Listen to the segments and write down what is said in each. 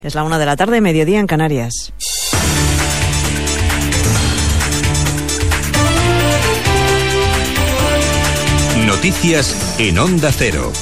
Es la 1 de la tarde, mediodía en Canarias. Noticias en Onda Cero.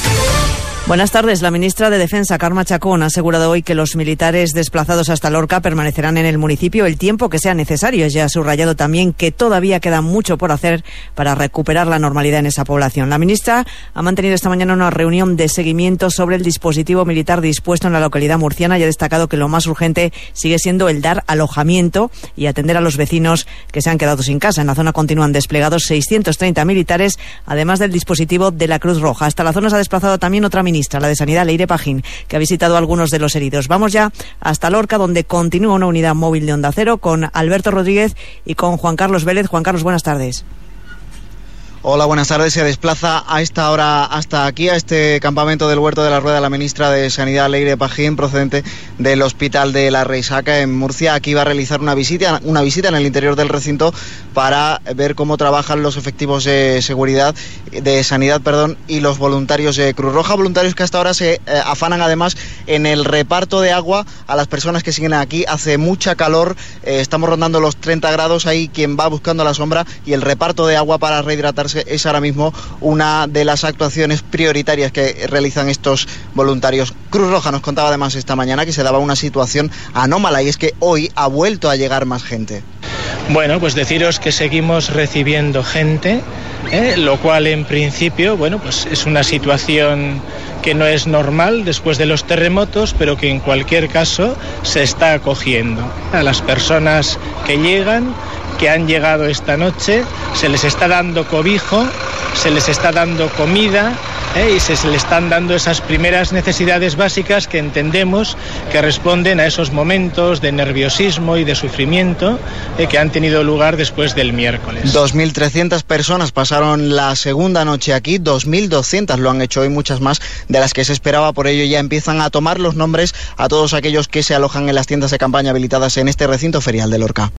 Buenas tardes. La ministra de Defensa, Carme Chacón, ha asegurado hoy que los militares desplazados hasta Lorca permanecerán en el municipio el tiempo que sea necesario. Ya ha subrayado también que todavía queda mucho por hacer para recuperar la normalidad en esa población. La ministra ha mantenido esta mañana una reunión de seguimiento sobre el dispositivo militar dispuesto en la localidad murciana y ha destacado que lo más urgente sigue siendo el dar alojamiento y atender a los vecinos que se han quedado sin casa. En la zona continúan desplegados 630 militares, además del dispositivo de la Cruz Roja. Hasta la zona se ha desplazado también otra ministra, la de Sanidad, Leire Pagín, que ha visitado a algunos de los heridos. Vamos ya hasta Lorca, donde continúa una unidad móvil de Onda Cero con Alberto Rodríguez y con Juan Carlos Vélez. Juan Carlos, buenas tardes. Hola, buenas tardes. Se desplaza a esta hora hasta aquí, a este campamento del Huerto de la Rueda, la ministra de Sanidad, Leire Pagín, procedente del Hospital de la Reisaca en Murcia. Aquí va a realizar una visita en el interior del recinto para ver cómo trabajan los efectivos de seguridad, de sanidad, y los voluntarios de Cruz Roja, voluntarios que hasta ahora se afanan además en el reparto de agua a las personas que siguen aquí. Hace mucha calor, estamos rondando los 30 grados, hay quien va buscando la sombra y el reparto de agua para rehidratarse es ahora mismo una de las actuaciones prioritarias que realizan estos voluntarios. Cruz Roja nos contaba además esta mañana que se daba una situación anómala y es que hoy ha vuelto a llegar más gente. Bueno, pues deciros que seguimos recibiendo gente, lo cual en principio, pues es una situación que no es normal después de los terremotos, pero que en cualquier caso se está acogiendo. A las personas que llegan, que han llegado esta noche, se les está dando cobijo, se les está dando comida y se les están dando esas primeras necesidades básicas que entendemos que responden a esos momentos de nerviosismo y de sufrimiento que han tenido lugar después del miércoles. 2.300 personas pasaron la segunda noche aquí, 2.200 lo han hecho hoy, muchas más de las que se esperaba. Por ello ya empiezan a tomar los nombres a todos aquellos que se alojan en las tiendas de campaña habilitadas en este recinto ferial de Lorca.